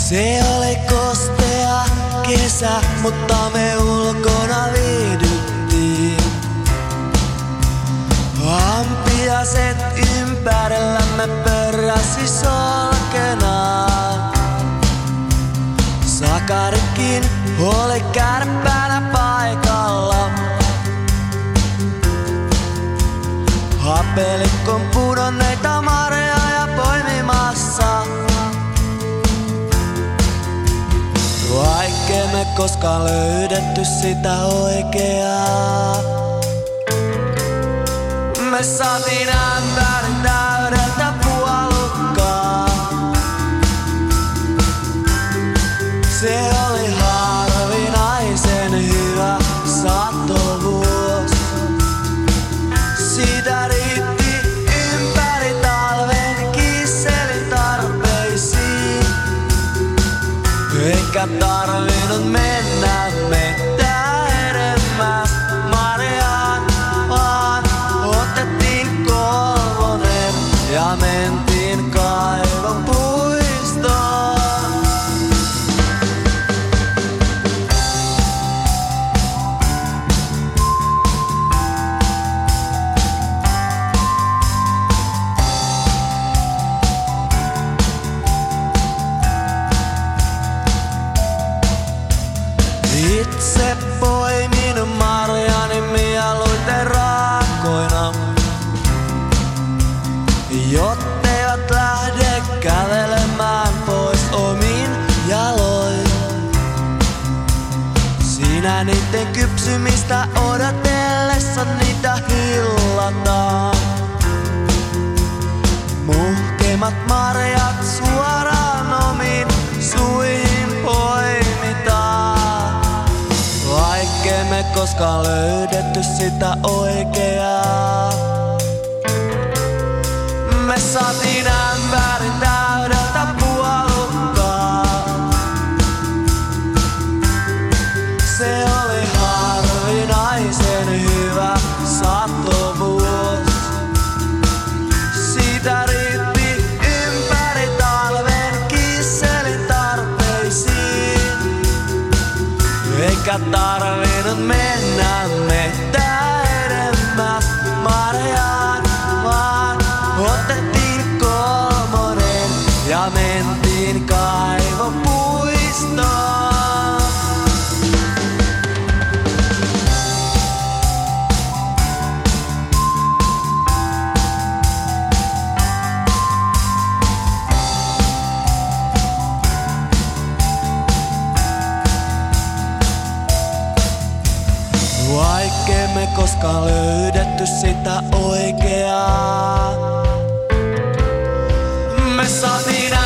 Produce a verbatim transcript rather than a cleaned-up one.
Se oli kostea kesä, mutta me ulkona viihdyttiin. Ampiaiset ympärillämme pörräsi solkenaan. Sakarikin oli kärppänä paikalla. Hapelikon pudonneita marjoja poimimassa. Vaikkei me koskaan löydetty sitä oikeaa. Me saatiin ämpärin täydeltä puolukkaa. Se oli harvinaisen hyvä satovuos. Siitä riitti ympäri talven kisselin tarpeisiin. Eikä tarvinnut mennä mettään edemmäs marjaan, vaan otettiin kolmonen ja mentiin kaivon puistoon. Itse poimin marjani mieluiten raakoina, jotteivät lähde kävelemään pois omin jaloin. Sinä niiden kypsymistä odotellessa niitä hillataan. Muhkeimmat marjat suoraan omiin suihin poimitaan. Vaikkei me koskaan löydetty sitä oikeaa. Me saatiin ämpärin täydeltä puolukkaa. Se oli harvinaisen hyvä satovuos. Siitä riitti ympäri talven kisselin tarpeisiin. Eikä tarvinnut mennä mettään edemmäs marjaan, vaan otettiin kolmonen ja mentiin kaivopuistoon. Vaikkei me koskaan löydetty sitä oikeaa. Me saatiin